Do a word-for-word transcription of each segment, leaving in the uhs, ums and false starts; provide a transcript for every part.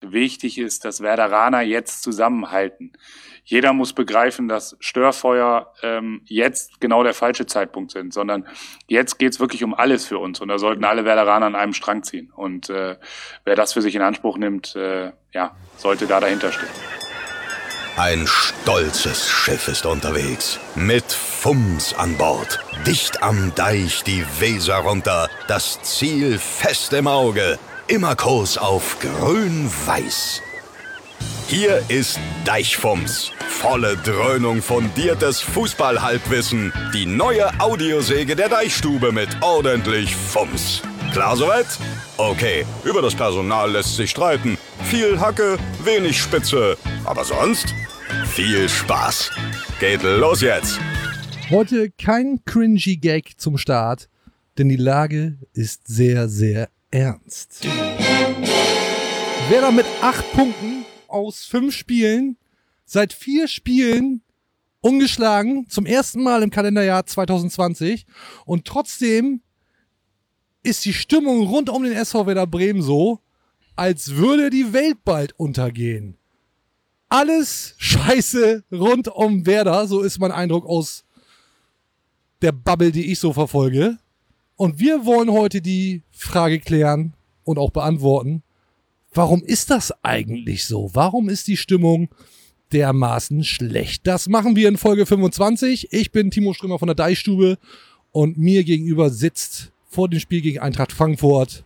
wichtig ist, dass Werderaner jetzt zusammenhalten. Jeder muss begreifen, dass Störfeuer ähm, jetzt genau der falsche Zeitpunkt sind, sondern jetzt geht's wirklich um alles für uns und da sollten alle Werderaner an einem Strang ziehen. Und äh, wer das für sich in Anspruch nimmt, äh, ja, sollte da dahinter stehen. Ein stolzes Schiff ist unterwegs, mit Fums an Bord. Dicht am Deich die Weser runter, das Ziel fest im Auge, immer Kurs auf grün-weiß. Hier ist Deichfums, volle Dröhnung fundiertes Fußball-Halbwissen. Die neue Audiosäge der Deichstube mit ordentlich Fums. Klar soweit? Okay, über das Personal lässt sich streiten. Viel Hacke, wenig Spitze, aber sonst viel Spaß. Geht los jetzt. Heute kein cringy Gag zum Start, denn die Lage ist sehr, sehr ernst. Werder mit acht Punkten aus fünf Spielen, seit vier Spielen ungeschlagen, zum ersten Mal im Kalenderjahr zwanzig zwanzig und trotzdem ist die Stimmung rund um den S V Werder Bremen so, als würde die Welt bald untergehen. Alles scheiße rund um Werder, so ist mein Eindruck aus der Bubble, die ich so verfolge. Und wir wollen heute die Frage klären und auch beantworten, warum ist das eigentlich so? Warum ist die Stimmung dermaßen schlecht? Das machen wir in Folge fünfundzwanzig. Ich bin Timo Strömer von der Deichstube und mir gegenüber sitzt vor dem Spiel gegen Eintracht Frankfurt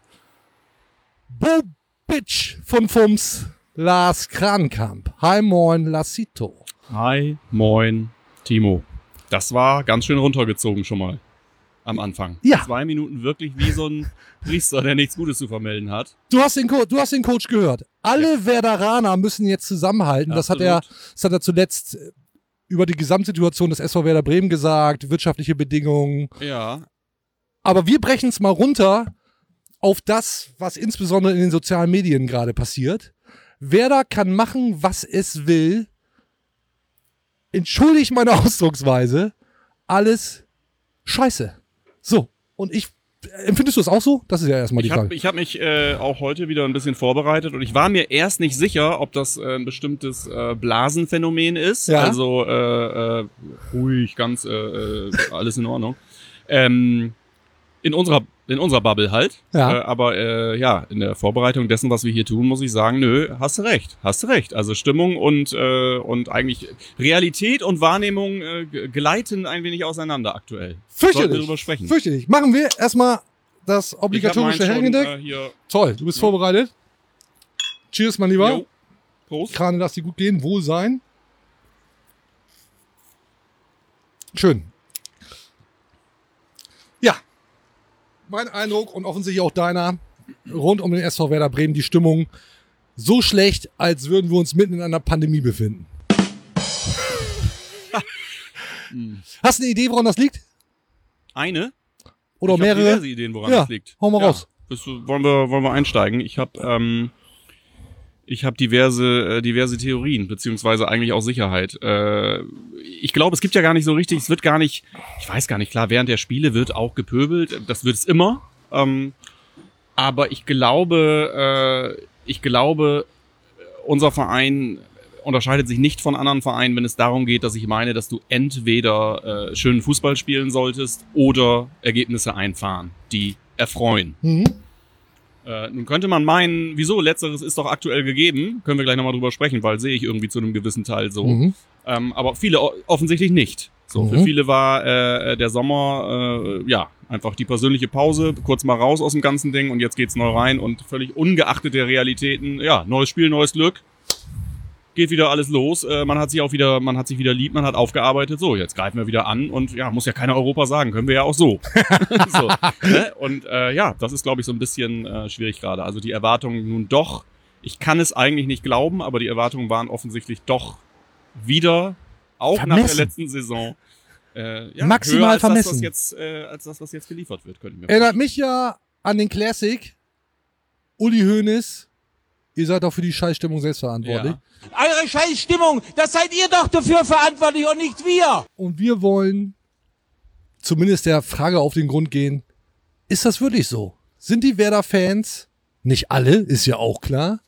Bobic von Fums, Lars Krankamp. Hi, moin, Lassito. Hi, moin, Timo. Das war ganz schön runtergezogen schon mal am Anfang. Ja. Zwei Minuten wirklich wie so ein Priester, der nichts Gutes zu vermelden hat. Du hast den, Co- du hast den Coach gehört. Alle ja. Werderaner müssen jetzt zusammenhalten. Das hat, er, das hat er zuletzt über die Gesamtsituation des S V Werder Bremen gesagt, wirtschaftliche Bedingungen. Ja. Aber wir brechen es mal runter auf das, was insbesondere in den sozialen Medien gerade passiert. Werder kann machen, was es will. Entschuldigt meine Ausdrucksweise. Alles scheiße. So, und ich, empfindest du es auch so? Das ist ja erstmal die ich hab, Frage. Ich habe mich äh, auch heute wieder ein bisschen vorbereitet und ich war mir erst nicht sicher, ob das äh, ein bestimmtes äh, Blasenphänomen ist. Ja? Also äh, äh, ruhig, ganz äh, äh, alles in Ordnung. Ähm, in unserer in unserer Bubble halt. Ja. Äh, aber äh, ja, in der Vorbereitung dessen, was wir hier tun, muss ich sagen, nö, hast du recht, hast du recht. Also Stimmung und äh, und eigentlich Realität und Wahrnehmung äh, gleiten ein wenig auseinander aktuell. Sollten wir Fürchterlich. drüber sprechen. Fürchterlich. Machen wir erstmal das Ich hab obligatorische meinen schon, Hängedeck. äh, hier. Toll, du bist ja. vorbereitet. Cheers, mein Lieber. Jo. Prost. Krane, lass dir gut gehen. Wohl sein. Schön. Ja. Mein Eindruck und offensichtlich auch deiner rund um den S V Werder Bremen die Stimmung so schlecht, als würden wir uns mitten in einer Pandemie befinden. Hast du eine Idee, woran das liegt? Eine? Oder ich mehrere? Ich habe diverse Ideen, woran ja, das liegt. Hau mal ja. raus. Bist du, wollen wir, wollen wir einsteigen? Ich habe ähm, ich habe diverse äh, diverse Theorien, beziehungsweise eigentlich auch Sicherheit. Äh, ich glaube, es gibt ja gar nicht so richtig, es wird gar nicht, ich weiß gar nicht, klar, während der Spiele wird auch gepöbelt, das wird es immer. Ähm, aber ich glaube, äh, ich glaube, unser Verein unterscheidet sich nicht von anderen Vereinen, wenn es darum geht, dass ich meine, dass du entweder äh, schönen Fußball spielen solltest oder Ergebnisse einfahren, die erfreuen. Mhm. Äh, nun könnte man meinen, wieso, letzteres ist doch aktuell gegeben, können wir gleich nochmal drüber sprechen, weil sehe ich irgendwie zu einem gewissen Teil so. Mhm. Ähm, aber viele o- offensichtlich nicht. So, Mhm. für viele war äh, der Sommer, äh, ja, einfach die persönliche Pause, kurz mal raus aus dem ganzen Ding und jetzt geht's neu rein und völlig ungeachtet der Realitäten, ja, neues Spiel, neues Glück. Geht wieder alles los, äh, man hat sich auch wieder, man hat sich wieder lieb, man hat aufgearbeitet, so, jetzt greifen wir wieder an und ja, muss ja keiner Europa sagen, können wir ja auch so. so ne? Und äh, ja, das ist, glaube ich, so ein bisschen äh, schwierig gerade. Also die Erwartungen nun doch, ich kann es eigentlich nicht glauben, aber die Erwartungen waren offensichtlich doch wieder, auch vermessen. nach der letzten Saison, äh, ja, maximal höher als vermessen. Das, was jetzt, äh, als das, was jetzt geliefert wird, könnte ich mir Erinnert mich ja an den Classic. Uli Hoeneß, ihr seid auch für die Scheißstimmung selbst verantwortlich. Ja. Eure Scheißstimmung, das seid ihr doch dafür verantwortlich und nicht wir. Und wir wollen zumindest der Frage auf den Grund gehen, ist das wirklich so? Sind die Werder-Fans, nicht alle, ist ja auch klar,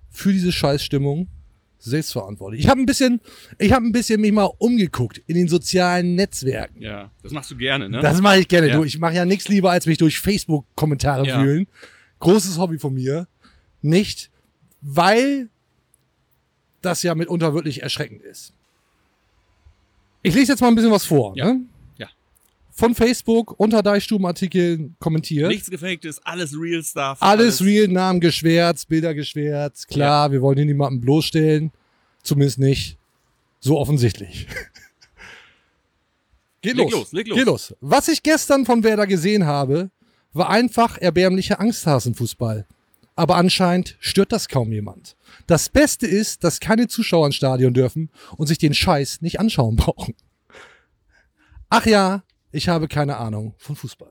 für diese Scheißstimmung selbstverantwortlich. Ich habe ein bisschen, ich habe ein bisschen mich mal umgeguckt in den sozialen Netzwerken. Ja, das machst du gerne, ne? Das mache ich gerne. Ja. Du, ich mache ja nichts lieber, als mich durch Facebook-Kommentare Ja. wühlen. Großes Hobby von mir. Nicht, weil das ja mitunter wirklich erschreckend ist. Ich lese jetzt mal ein bisschen was vor. Ja. Ne? Ja. Von Facebook unter Deichstubenartikeln kommentiert. Nichts Gefaktes, alles Real Stuff. Alles real, Namen geschwärzt, Bilder geschwärzt. Klar, wir wollen hier niemanden bloßstellen. Zumindest nicht so offensichtlich. Geht Leg los. los, leg los. Geht los. Was ich gestern von Werder gesehen habe, war einfach erbärmlicher Angsthasenfußball. Aber anscheinend stört das kaum jemand. Das Beste ist, dass keine Zuschauer ins Stadion dürfen und sich den Scheiß nicht anschauen brauchen. Ach ja, ich habe keine Ahnung von Fußball.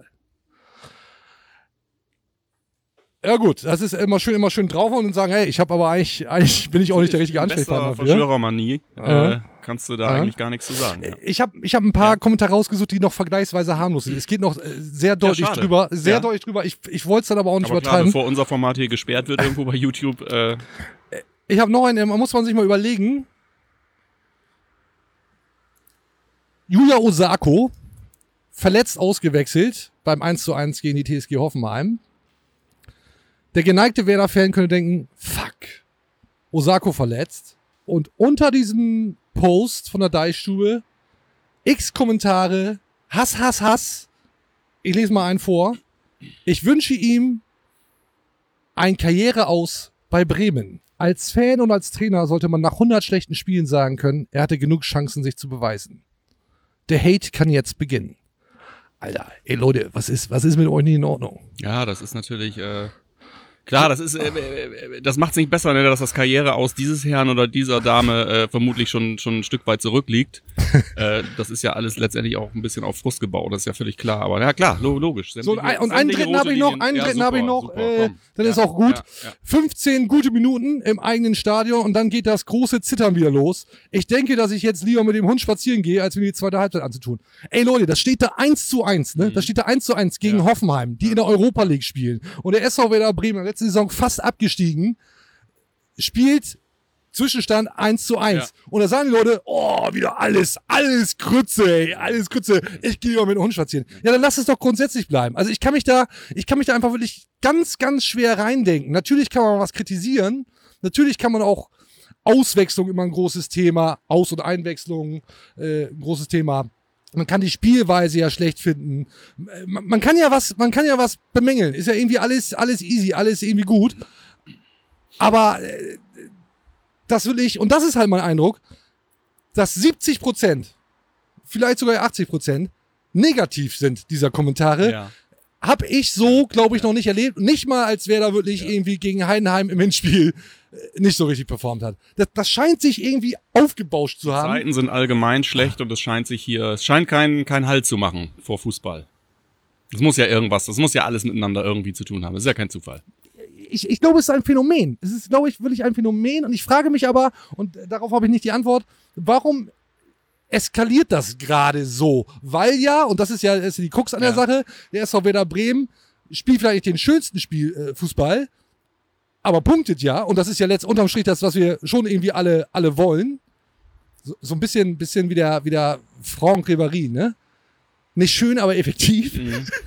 Ja gut, das ist immer schön, immer schön drauf und sagen, hey, ich habe aber eigentlich, eigentlich bin ich auch nicht der richtige Ansprechpartner dafür. dafür. Verschwörermanie, Ja. äh, kannst du da Ja. eigentlich gar nichts zu sagen. Ja. Ich habe ich hab ein paar Kommentare rausgesucht, die noch vergleichsweise harmlos sind. Es geht noch äh, sehr deutlich schade. drüber, sehr Ja. deutlich drüber. Ich, ich wollte es dann aber auch nicht Aber klar, übertreiben. bevor unser Format hier gesperrt wird irgendwo bei YouTube, äh, Ich habe noch einen, man muss man sich mal überlegen. Yuya Osako, verletzt ausgewechselt beim eins zu eins gegen die T S G Hoffenheim. Der geneigte Werder-Fan könnte denken, fuck, Osako verletzt. Und unter diesem Post von der Deichstube x Kommentare, Hass, Hass, Hass. Ich lese mal einen vor. Ich wünsche ihm ein Karriereaus bei Bremen. Als Fan und als Trainer sollte man nach hundert schlechten Spielen sagen können, er hatte genug Chancen, sich zu beweisen. Der Hate kann jetzt beginnen. Alter, ey Leute, was ist, was ist mit euch nicht in Ordnung? ja, das ist natürlich, äh, klar, das ist, äh, äh, das macht es nicht besser, ne, dass das Karriere aus dieses Herrn oder dieser Dame äh, vermutlich schon schon ein Stück weit zurückliegt. äh, das ist ja alles letztendlich auch ein bisschen auf Frust gebaut, das ist ja völlig klar. Aber ja klar, lo logisch. So, und, Sämtliche- ein, und einen sämtliche dritten habe ich rote noch, Linien. einen Ja, dritten super, habe ich noch, super, äh, komm. dann Ja, ist auch gut. ja, ja. fünfzehn gute Minuten im eigenen Stadion und dann geht das große Zittern wieder los. Ich denke, dass ich jetzt lieber mit dem Hund spazieren gehe, als mir die zweite Halbzeit anzutun. Ey Leute, das steht da eins zu eins, ne? Das steht da eins zu eins gegen Ja. Hoffenheim, die in der Europa League spielen. Und der S V Werder Bremen, letzte Saison fast abgestiegen, spielt Zwischenstand eins zu eins. Ja. Und da sagen die Leute, oh, wieder alles, alles Krütze, ey, alles Krütze. Ich gehe lieber mit dem Hund spazieren. Ja, dann lass es doch grundsätzlich bleiben. Also ich kann mich da, ich kann mich da einfach wirklich ganz, ganz schwer reindenken. Natürlich kann man was kritisieren. Natürlich kann man auch Auswechslung immer ein großes Thema, Aus- und Einwechslung, äh, ein großes Thema. Man kann die Spielweise ja schlecht finden. Man, man kann ja was, man kann ja was bemängeln. Ist ja irgendwie alles, alles easy, alles irgendwie gut. Aber äh, das will ich, und das ist halt mein Eindruck, dass siebzig Prozent, vielleicht sogar achtzig Prozent negativ sind dieser Kommentare. Ja. Hab ich so, glaube ich, noch nicht erlebt. Nicht mal, als wer da wirklich irgendwie gegen Heidenheim im Hinspiel äh, nicht so richtig performt hat. Das, das scheint sich irgendwie aufgebauscht zu haben. Zeiten sind allgemein schlecht und es scheint sich hier, es scheint keinen kein Halt zu machen vor Fußball. Das muss ja irgendwas, das muss ja alles miteinander irgendwie zu tun haben. Das ist ja kein Zufall. Ich, ich glaube, es ist ein Phänomen. Es ist, glaube ich, wirklich ein Phänomen. Und ich frage mich aber, und darauf habe ich nicht die Antwort, warum eskaliert das gerade so? Weil ja, und das ist ja, das ist die Krux an der Ja. Sache, der S V Werder Bremen spielt vielleicht nicht den schönsten Spiel, äh, Fußball, aber punktet ja. Und das ist ja letzt unterm Strich das, was wir schon irgendwie alle, alle wollen. So, so ein bisschen, bisschen wie der, wie der Franck Ribéry, ne? Nicht schön, aber effektiv.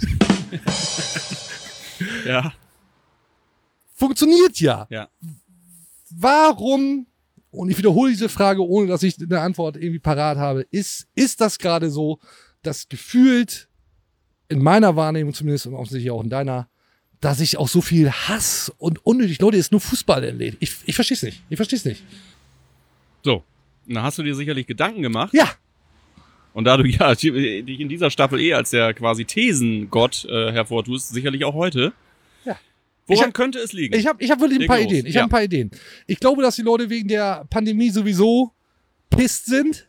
Ja, Funktioniert ja. ja. Warum, und ich wiederhole diese Frage, ohne dass ich eine Antwort irgendwie parat habe, ist, ist das gerade so, dass gefühlt, in meiner Wahrnehmung zumindest und offensichtlich auch in deiner, dass sich auch so viel Hass und unnötig, Leute, ist nur Fußball erledigt. Ich, ich verstehe es nicht. Ich verstehe es nicht. So, da hast du dir sicherlich Gedanken gemacht. Ja, Und da du ja dich in dieser Staffel eh als der quasi Thesengott äh, hervortust, sicherlich auch heute. Ja. Woran Ich hab- könnte es liegen? ich habe ich hab wirklich ein Leg paar los. Ideen. Ich Ja. habe ein paar Ideen. Ich glaube, dass die Leute wegen der Pandemie sowieso pisst sind.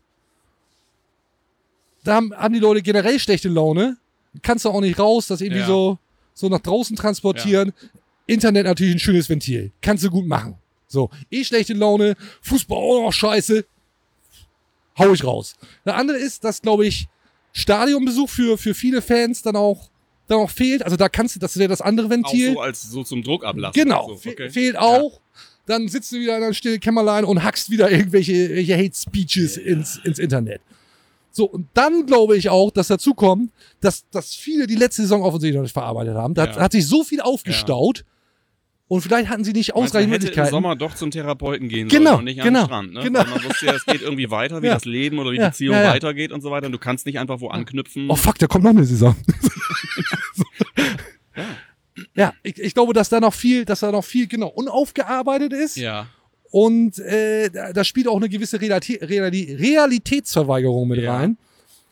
Da haben, haben die Leute generell schlechte Laune. Kannst du auch nicht raus, das irgendwie Ja. so, so nach draußen transportieren. Internet natürlich ein schönes Ventil. Kannst du gut machen. So, eh schlechte Laune, Fußball auch noch scheiße. Hau ich raus. Der andere ist, dass, glaube ich, Stadionbesuch für, für viele Fans dann auch, dann auch fehlt. Also da kannst du, das wäre das andere auch Ventil. so als so zum Druck ablassen. Genau, So, fe okay. fehlt auch. dann sitzt du wieder in einem stillen Kämmerlein und hackst wieder irgendwelche, irgendwelche Hate-Speeches ins, ins Internet. So, und dann glaube ich auch, dass dazu kommt, dass, dass viele die letzte Saison offensichtlich noch nicht verarbeitet haben. Da Ja. hat, hat sich so viel aufgestaut und vielleicht hatten sie nicht Meinst du, man ausreichend hätte Möglichkeiten. im Sommer doch zum Therapeuten gehen Genau, sollen und nicht genau, am Strand. Ne? genau. Weil man wusste ja, es geht irgendwie weiter, wie Ja. das Leben oder wie Ja, die Beziehung ja, ja. weitergeht und so weiter. Und du kannst nicht einfach wo anknüpfen. Oh fuck, da kommt noch eine Saison. Ja, ich, ich glaube, dass da noch viel, dass da noch viel, genau, unaufgearbeitet ist. Ja. Und äh, da, da spielt auch eine gewisse Realitä Reali Realitätsverweigerung mit Ja. rein.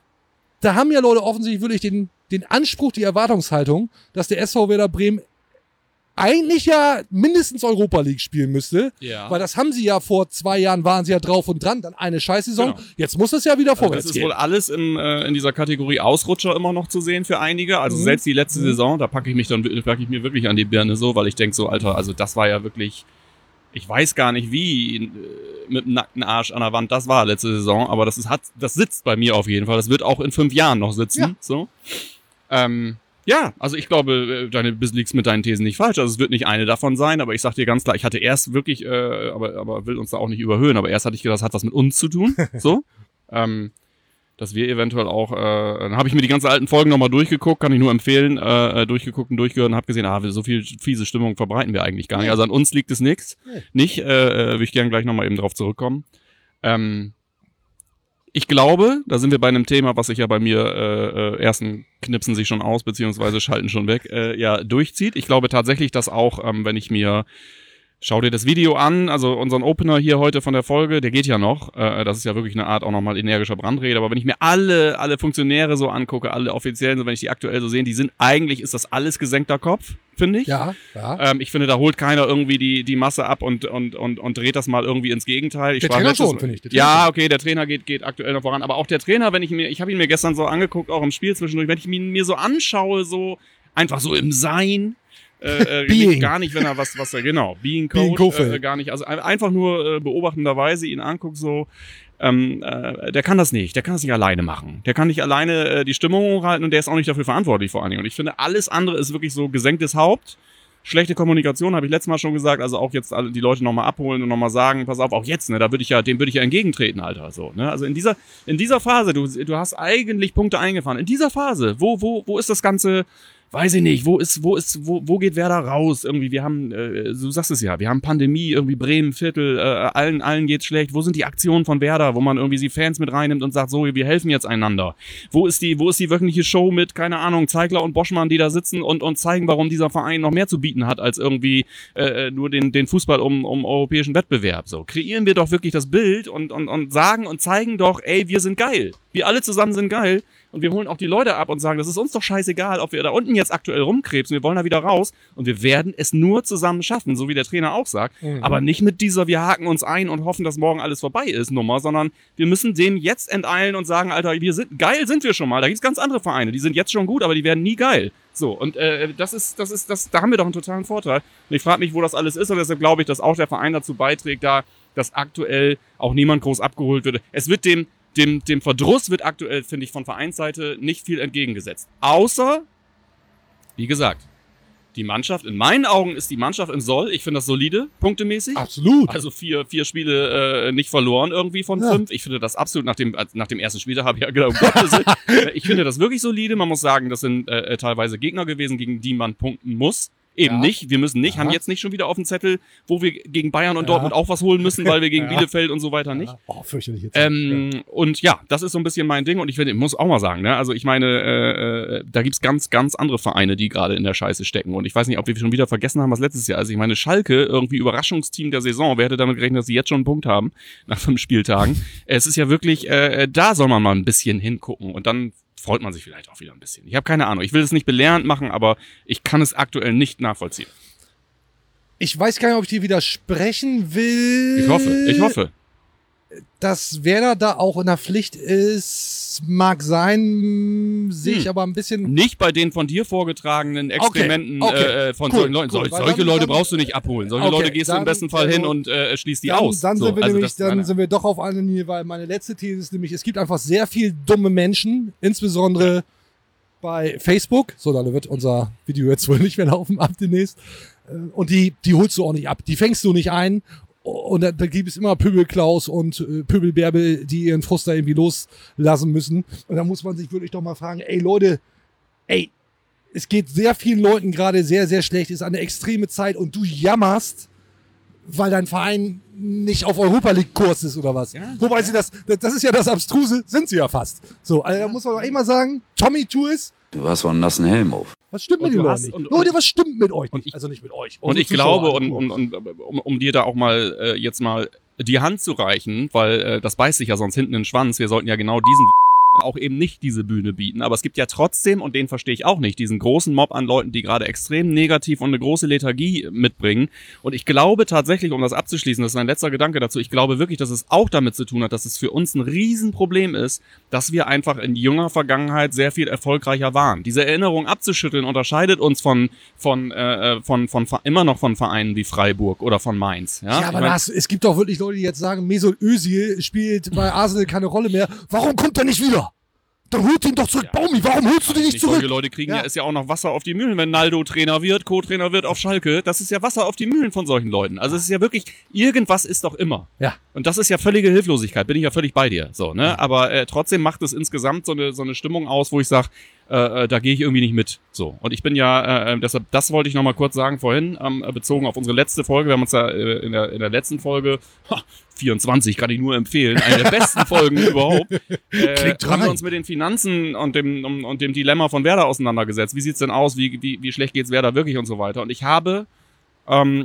Da haben ja Leute offensichtlich wirklich den, den Anspruch, die Erwartungshaltung, dass der S V Werder Bremen eigentlich ja mindestens Europa League spielen müsste. Ja. Weil das haben sie ja vor zwei Jahren, waren sie ja drauf und dran, dann eine Scheißsaison. Genau. Jetzt muss es ja wieder Also vorwärts das ist gehen. wohl alles in, äh, in dieser Kategorie Ausrutscher immer noch zu sehen für einige. Also Mhm. selbst die letzte Mhm. Saison, da packe ich mich dann packe ich mir wirklich an die Birne so, weil ich denke so, Alter, also das war ja wirklich, ich weiß gar nicht wie, äh, mit dem nackten Arsch an der Wand das war letzte Saison, aber das ist, hat, das sitzt bei mir auf jeden Fall. Das wird auch in fünf Jahren noch sitzen. Ja. So. Ähm, ja, also ich glaube, äh, deine bist liegst mit deinen Thesen nicht falsch. Also es wird nicht eine davon sein, aber ich sag dir ganz klar, ich hatte erst wirklich, äh, aber, aber will uns da auch nicht überhöhen, aber erst hatte ich gedacht, das hat was mit uns zu tun. So. ähm, dass wir eventuell auch, äh, dann habe ich mir die ganzen alten Folgen nochmal durchgeguckt, kann ich nur empfehlen, äh, durchgeguckt und durchgehört und habe gesehen, ah, so viel fiese Stimmung verbreiten wir eigentlich gar nicht. Also an uns liegt es nichts. Nee. Nicht, äh, will ich gerne gleich nochmal eben drauf zurückkommen. Ähm, ich glaube, da sind wir bei einem Thema, was sich ja bei mir, äh, äh, ersten knipsen sich schon aus, beziehungsweise schalten schon weg, äh, ja, durchzieht. Ich glaube tatsächlich, dass auch, ähm, wenn ich mir schau dir das Video an, also unseren Opener hier heute von der Folge, der geht ja noch. Äh, das ist ja wirklich eine Art auch nochmal energischer Brandrede. Aber wenn ich mir alle, alle Funktionäre so angucke, alle Offiziellen, so wenn ich die aktuell so sehe, die sind eigentlich, ist das alles gesenkter Kopf, finde ich. Ja, ja. Ähm, ich finde, da holt keiner irgendwie die, die Masse ab und, und, und, und dreht das mal irgendwie ins Gegenteil. Ich Der war Trainer letztes- schon, finde ich. Der Trainer Ja, okay, der Trainer geht, geht aktuell noch voran. Aber auch der Trainer, wenn ich mir, ich habe ihn mir gestern so angeguckt, auch im Spiel zwischendurch, wenn ich ihn mir so anschaue, so einfach so im Sein, äh, äh, Being. nicht, gar nicht, wenn er was, was er, genau, Being Coach, Being Kofeld. äh, gar nicht, also ein- einfach nur äh, beobachtenderweise ihn anguckt, so, ähm, äh, der kann das nicht, der kann das nicht alleine machen. Der kann nicht alleine äh, die Stimmung hochhalten und der ist auch nicht dafür verantwortlich vor allen Dingen. Und ich finde, alles andere ist wirklich so gesenktes Haupt. Schlechte Kommunikation, habe ich letztes Mal schon gesagt, also auch jetzt alle die Leute nochmal abholen und nochmal sagen, pass auf, auch jetzt, ne, da würde ich ja, dem würde ich ja entgegentreten, Alter, so, ne, also in dieser, in dieser Phase, du, du hast eigentlich Punkte eingefahren, in dieser Phase, wo, wo, wo ist das Ganze, weiß ich nicht, wo ist, wo ist, wo, wo geht Werder raus, irgendwie, wir haben, äh, du sagst es ja, wir haben Pandemie, irgendwie Bremen, Viertel, äh, allen, allen geht's schlecht, wo sind die Aktionen von Werder, wo man irgendwie die Fans mit reinnimmt und sagt, so, wir helfen jetzt einander, wo ist die, wo ist die wöchentliche Show mit, keine Ahnung, Zeigler und Boschmann, die da sitzen und, und zeigen, warum dieser Verein noch mehr zu bieten hat, als irgendwie, äh, nur den, den Fußball um, um europäischen Wettbewerb, so, kreieren wir doch wirklich das Bild und, und, und sagen und zeigen doch, ey, wir sind geil, wir alle zusammen sind geil. Und wir holen auch die Leute ab und sagen, das ist uns doch scheißegal, ob wir da unten jetzt aktuell rumkrebsen, wir wollen da wieder raus und wir werden es nur zusammen schaffen, so wie der Trainer auch sagt. Mhm. Aber nicht mit dieser, wir haken uns ein und hoffen, dass morgen alles vorbei ist, Nummer, sondern wir müssen dem jetzt enteilen und sagen, Alter, wir sind, geil sind wir schon mal. Da gibt's ganz andere Vereine, die sind jetzt schon gut, aber die werden nie geil. So, und äh, das ist, das ist, das, da haben wir doch einen totalen Vorteil. Und ich frage mich, wo das alles ist und deshalb glaube ich, dass auch der Verein dazu beiträgt, da, dass aktuell auch niemand groß abgeholt wird. Es wird dem Dem, dem Verdruss wird aktuell, finde ich, von Vereinsseite nicht viel entgegengesetzt. Außer, wie gesagt, die Mannschaft, in meinen Augen ist die Mannschaft im Soll. Ich finde das solide, punktemäßig. Absolut. Also vier, vier Spiele äh, nicht verloren irgendwie von Ja. fünf. Ich finde das absolut, nach dem, als- nach dem ersten Spiel, da habe ich ja gedacht, um Gottes Willen. Äh, ich finde das wirklich solide. Man muss sagen, das sind äh, teilweise Gegner gewesen, gegen die man punkten muss. Eben Ja. nicht. Wir müssen nicht, Ja. haben jetzt nicht schon wieder auf dem Zettel, wo wir gegen Bayern und Ja. Dortmund auch was holen müssen, weil wir gegen Ja. Bielefeld und so weiter nicht. Oh, fürchterlich jetzt. Ähm, und ja, das ist so ein bisschen mein Ding und ich finde, ich muss auch mal sagen, ne, also ich meine, äh, äh, da gibt's ganz, ganz andere Vereine, die gerade in der Scheiße stecken und ich weiß nicht, ob wir schon wieder vergessen haben, was letztes Jahr, also ich meine, Schalke, irgendwie Überraschungsteam der Saison, wer hätte damit gerechnet, dass sie jetzt schon einen Punkt haben, nach fünf Spieltagen. Es ist ja wirklich, äh, da soll man mal ein bisschen hingucken und dann freut man sich vielleicht auch wieder ein bisschen. Ich habe keine Ahnung, ich will es nicht belehrend machen, aber ich kann es aktuell nicht nachvollziehen. Ich weiß gar nicht, ob ich dir widersprechen will. Ich hoffe, ich hoffe. Dass Werder da auch in der Pflicht ist, mag sein, sehe ich Hm. aber ein bisschen. Nicht bei den von dir vorgetragenen Experimenten Okay, okay, äh, von cool, solchen Leuten. cool, Sol weil solche dann- Leute dann- brauchst du nicht abholen. Solche Okay, Leute gehst du im dann- besten Fall hin also- und äh, schließt die Dann, aus. dann, So, sind wir also nämlich, das- dann nein, sind wir doch auf einer Linie, weil meine letzte These ist nämlich, es gibt einfach sehr viel dumme Menschen, insbesondere bei Facebook. So, da wird unser Video jetzt wohl nicht mehr laufen ab demnächst. Und die, die holst du auch nicht ab. Die fängst du nicht ein. Und da, da gibt es immer Pöbelklaus und äh, Pöbelbärbel, die ihren Frust da irgendwie loslassen müssen. Und da muss man sich wirklich doch mal fragen, ey Leute, ey, es geht sehr vielen Leuten gerade sehr, sehr schlecht, ist eine extreme Zeit und du jammerst, weil dein Verein nicht auf Europa League Kurs ist oder was. Ja, Wobei ja. sie das, das ist ja das Abstruse, sind sie ja fast. So, also da muss man doch immer sagen, Tommy tu es. Du hast so einen nassen Helm auf. Was stimmt mit den Leuten nicht? Und, Leute, was stimmt mit euch und ich, Also nicht mit euch. Und ich glaube, und, und, und um, um dir da auch mal äh, jetzt mal die Hand zu reichen, weil äh, das beißt sich ja sonst hinten in den Schwanz, wir sollten ja genau diesen auch eben nicht diese Bühne bieten. Aber es gibt ja trotzdem, und den verstehe ich auch nicht, diesen großen Mob an Leuten, die gerade extrem negativ und eine große Lethargie mitbringen. Und ich glaube tatsächlich, um das abzuschließen, das ist ein letzter Gedanke dazu, ich glaube wirklich, dass es auch damit zu tun hat, dass es für uns ein Riesenproblem ist, dass wir einfach in junger Vergangenheit sehr viel erfolgreicher waren. Diese Erinnerung abzuschütteln unterscheidet uns von von äh, von, von, von immer noch von Vereinen wie Freiburg oder von Mainz. Ja, ja aber das, es gibt doch wirklich Leute, die jetzt sagen, Mesut Özil spielt bei Arsenal keine Rolle mehr. Warum kommt er nicht wieder? Dann holt ihn doch zurück, ja. Baumi, warum holst du den nicht, nicht zurück? Solche Leute kriegen ja. ja, ist ja auch noch Wasser auf die Mühlen, wenn Naldo Trainer wird, Co-Trainer wird auf Schalke, das ist ja Wasser auf die Mühlen von solchen Leuten. Also es ist ja wirklich, irgendwas ist doch immer. Ja. Und das ist ja völlige Hilflosigkeit, bin ich ja völlig bei dir. So, ne? Ja. Aber äh, trotzdem macht es insgesamt so eine, so eine Stimmung aus, wo ich sage, äh, da gehe ich irgendwie nicht mit. So. Und ich bin ja, äh, deshalb, das wollte ich noch mal kurz sagen vorhin, ähm, bezogen auf unsere letzte Folge. Wir haben uns ja äh, in, der, in der letzten Folge, ha, vierundzwanzig, kann ich nur empfehlen, eine der besten Folgen überhaupt, äh, haben wir uns mit den Finanzen und dem, um, und dem Dilemma von Werder auseinandergesetzt. Wie sieht's denn aus? Wie, wie, wie schlecht geht's Werder wirklich und so weiter? Und ich habe ähm,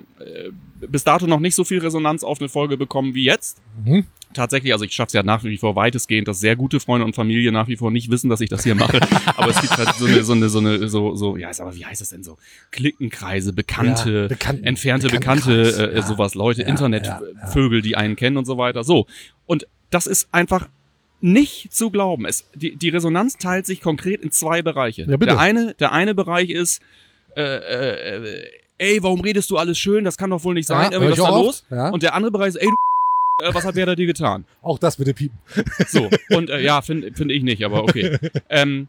bis dato noch nicht so viel Resonanz auf eine Folge bekommen wie jetzt. Mhm. Tatsächlich, also ich schaffe es ja nach wie vor weitestgehend, dass sehr gute Freunde und Familie nach wie vor nicht wissen, dass ich das hier mache. Aber es gibt halt so eine, so eine, so eine, so, so, ja, aber wie heißt das denn so? Klickenkreise, Bekannte, ja, Bekannten, entfernte Bekannte, äh, ja, sowas, Leute, ja, Internetvögel, ja, ja. die einen kennen und so weiter. So. Und das ist einfach nicht zu glauben. Es, die, die Resonanz teilt sich konkret in zwei Bereiche. Ja, bitte. Der eine, der eine Bereich ist, äh, äh, ey, warum redest du alles schön? Das kann doch wohl nicht sein. Ja, Irgendwie, was ist da los? Ja. Und der andere Bereich ist, ey, du was hat Werder dir getan? Auch das bitte piepen. So, und äh, ja, finde find ich nicht, aber okay. ähm,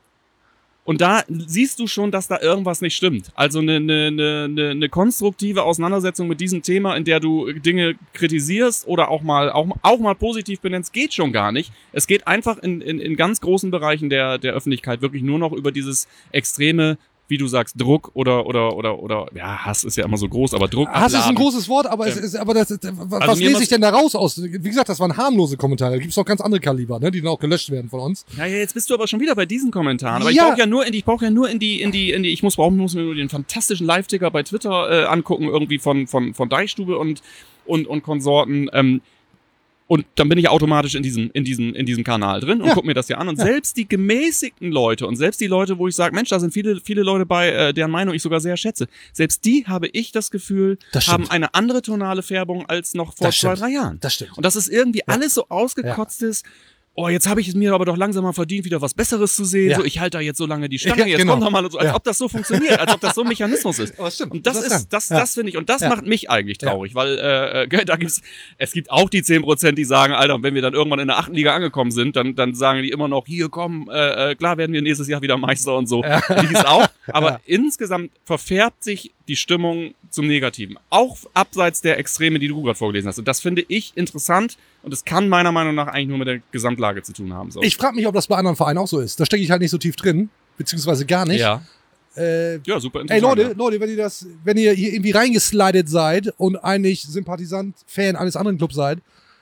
und da siehst du schon, dass da irgendwas nicht stimmt. Also eine, eine, eine, eine konstruktive Auseinandersetzung mit diesem Thema, in der du Dinge kritisierst oder auch mal, auch, auch mal positiv benennst, geht schon gar nicht. Es geht einfach in, in, in ganz großen Bereichen der, der Öffentlichkeit wirklich nur noch über dieses extreme, wie du sagst, Druck oder, oder, oder, oder, ja, Hass ist ja immer so groß, aber Druck. Hass abladen. Ist ein großes Wort, aber ähm, es ist, aber das, was also lese ich denn da raus aus? Wie gesagt, das waren harmlose Kommentare. Da gibt's noch ganz andere Kaliber, ne, die dann auch gelöscht werden von uns. Ja, ja, jetzt bist du aber schon wieder bei diesen Kommentaren. Aber ja. ich brauche ja nur in die, ich brauche ja nur in die, in die, in die, ich muss brauchen, muss mir nur den fantastischen Live-Ticker bei Twitter äh, angucken, irgendwie von, von, von Deichstube und, und, und Konsorten, ähm, und dann bin ich automatisch in diesem, in diesem, in diesem Kanal drin und ja. guck mir das ja an. Und ja. selbst die gemäßigten Leute und selbst die Leute, wo ich sage, Mensch, da sind viele, viele Leute bei, äh, deren Meinung ich sogar sehr schätze. Selbst die, habe ich das Gefühl, das haben eine andere tonale Färbung als noch vor das zwei, stimmt. drei Jahren. Das stimmt. Und das ist irgendwie ja. alles so ausgekotztes. Ja. Oh, jetzt habe ich es mir aber doch langsam mal verdient, wieder was Besseres zu sehen. Ja. So, ich halte da jetzt so lange die Stange, ja, jetzt genau. kommt doch mal so, als ja. ob das so funktioniert, als ob das so ein Mechanismus ist. Aber stimmt. Und das, das ist, das, ja. das finde ich, und das ja. macht mich eigentlich traurig, ja. weil äh, da gibt's, es gibt auch die zehn Prozent, die sagen, Alter, wenn wir dann irgendwann in der achten Liga angekommen sind, dann, dann sagen die immer noch, hier komm, äh, klar werden wir nächstes Jahr wieder Meister und so. Ja. Die gibt's auch. Aber ja. insgesamt verfärbt sich die Stimmung zum Negativen. Auch abseits der Extreme, die du gerade vorgelesen hast. Und das finde ich interessant. Und es kann meiner Meinung nach eigentlich nur mit der Gesamtlage zu tun haben. So. Ich frage mich, ob das bei anderen Vereinen auch so ist. Da stecke ich halt nicht so tief drin, beziehungsweise gar nicht. Ja. Äh, ja, super interessant. Ey Leute, ja. Leute, wenn ihr das, wenn ihr hier irgendwie reingeslidet seid und eigentlich Sympathisant, Fan eines anderen Clubs seid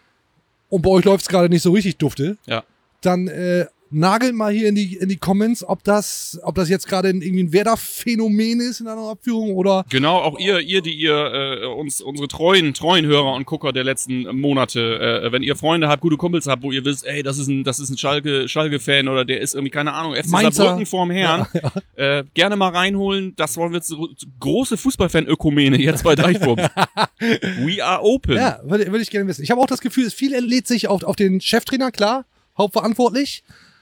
und bei euch läuft's gerade nicht so richtig dufte, ja. dann äh, nagelt mal hier in die in die Comments, ob das ob das jetzt gerade irgendwie ein Werder-Phänomen ist in einer Abführung oder genau, auch ihr ihr die ihr äh, uns unsere treuen treuen Hörer und Gucker der letzten Monate, äh, wenn ihr Freunde habt, gute Kumpels habt, wo ihr wisst, ey, das ist ein das ist ein Schalke Schalke Fan oder der ist irgendwie keine Ahnung F C Saarbrücken vorm Herrn, ja, ja. Äh, gerne mal reinholen, das wollen wir jetzt so, große Fußballfan-Ökumene jetzt bei Deichwurm. We are open. Ja, würde, würde ich gerne wissen. Ich habe auch das Gefühl, viel entlädt sich auf auf den Cheftrainer, klar, hauptverantwortlich,